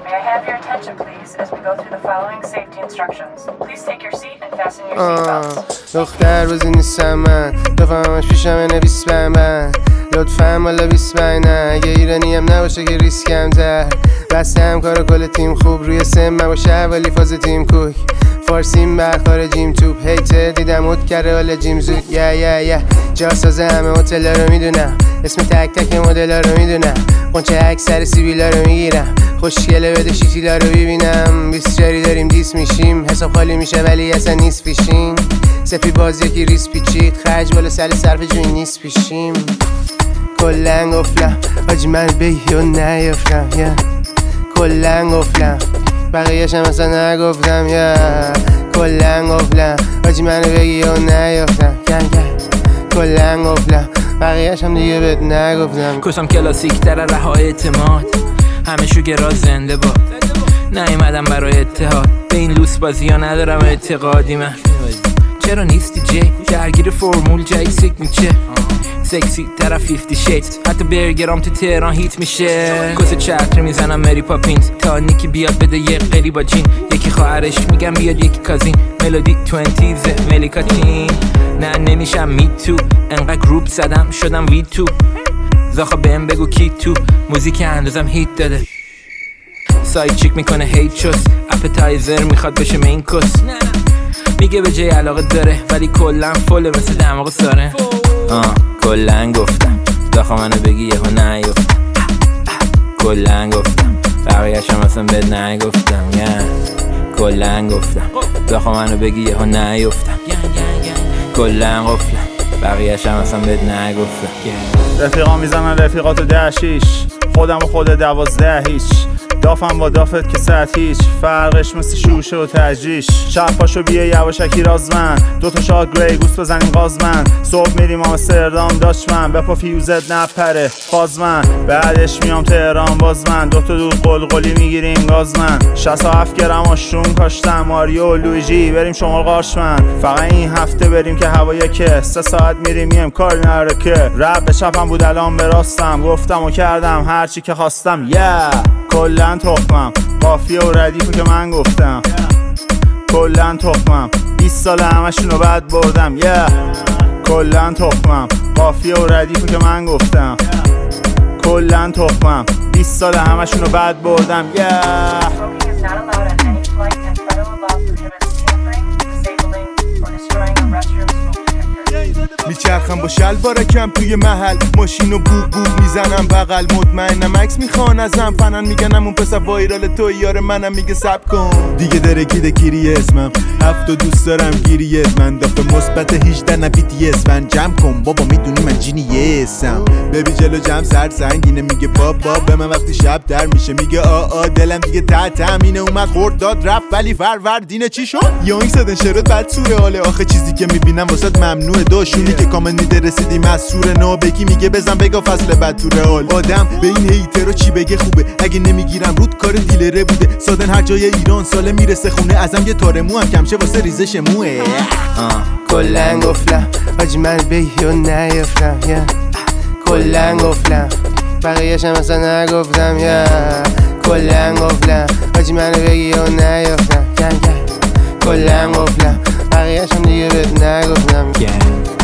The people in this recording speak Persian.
May I have your attention, please, as we go through the following safety instructions. Please take your seat and fasten your seatbelts. دختر بازی نیستم من دفعهمش پیشم نویس من لطفاً مالا 25 نه اگه ایرانی هم نباشه که ریسک کمتر بسته هم کار کل تیم خوب روی سم باشه ولی فاز تیم کوک فارسیم بر خارجیم توپ هیته دیدم اوت کرده حالا جیم زود یا جاسازه همه هتلا رو میدونم اسم تک تک مدلا رو میدونم قنچه اکثر سیبیلا رو میگیرم خوشگله بده شیتیلا رو ببینم 20 جاری داریم دیس میشیم حساب خالی میشه ولی اصلا نیست پیشین سپی بازی که ریس پیچید خرج بالا سر صرف جوی نیست پیشیم کلن گفتم آجی من بگی و نیفتم کلن گفتم بقیهش هم اصلا نگفتم کلن گفتم آجی منو بگی و نیفتم کلن گفتم بقیهش هم دیگه بهت نگفتم کشم کلاسیک تر رها اعتماد همه شوگرا زنده باد نیومدم برای اتحاد به این لوس بازی ها ندارم اعتقادی من چرا نیستی جی درگیر فرمول جای سیگنیچر سکسی طرف 50 شیدز حتی برگرام تو تهران هیت میشه کس چتر میزنم مری پاپینز تا نیکی بیاد بده یه قلی با جین یکی خواهرش میگم بیاد یکی کازین ملودی 20 ملیکاتین نه نمیشم می تو انقدر گروپ زدم شدم وی تو زاخا بهم بگو کی تو موزیک اندازم هیت داده ساید چیک میکنه هیت چوس اپتایزر میخواد بشه مین کس میگه به جای علاقه داره ولی کلن فله مثل دماغ ساره کلن گفتم داخل منو بگی یهو نیفتم کلن گفتم بقیهش هم اصلا بهت نگفتم کلن گفتم داخل منو بگی یهو نیفتم کلن گفتم بقیهش هم اصلا بهت نگفتم رفیقا میزنن رفیقاتو 10 خودم و خود 12 هیچ دافم با دافت که ساعت هیچ فرقش مثل شوشه و تجریش شب پاشو بیه یواشکی رازمن دوتا شاد گری گوست بزنیم غازمن صبح میریم آمستردام داشمن بپا فیوزت نپره فازمن بعدش میام تهران بازمن دوتا دود قلقلی میگیریم گازمن 67 گرم آشروم کاشتم ماریو لویجی بریم شمال قارشمن فقط این هفته بریم که هوا که 3 ساعت میریم میم کاری نره که رب به چپم بود الان به راستم گفتم و کردم هرچی که خواستم کلن تخمم قافیه و ردیفو که من گفتم کلن تخمم 20 سال همشونو بد بردم کلن تخمم قافیه و ردیفو که من گفتم کلن تخمم 20 سال همشونو بد بردم میچرخم با شلوارکم توی محل ماشینو بوق بوق میزنم بغل مطمئنم عکس میخوان ازم فنن میگنم اون پسر وایرال تو یار منم میگه سب کن دیگه درکیده کیری اسمم 7 دوست دارم گیریت من دافه مثبت 18 نه BTS من جمع کن بابا میدونی من جینیسم ببی جلو جمع سر سنگینه میگه بابا به من وقتی شب در میشه میگه دلم دیگه تامینه اومد خورد داد رفت ولی فروردینه چی شد یا این صدن شرط بد سوره حاله آخه چیزی که میبینم واسط ممنوعه داشونی که کامل میده رسیدیم از سور نو بگی میگه بزن بگا فصل بد تو رئال آدم به این هیترو چی بگه خوبه اگه نمیگیرم رود کار دیلره بوده سادن هر جای ایران ساله میرسه خونه ازم یه تار مو هم کمشه واسه ریزش موه کلن گفتم آجی من بگی و نیفتم کلن گفتم بقیهش هم اصلا نگفتم کلن گفتم آجی منو بگی و نیفتم کلن گفتم بقیهش هم دیگه بهت نگفتم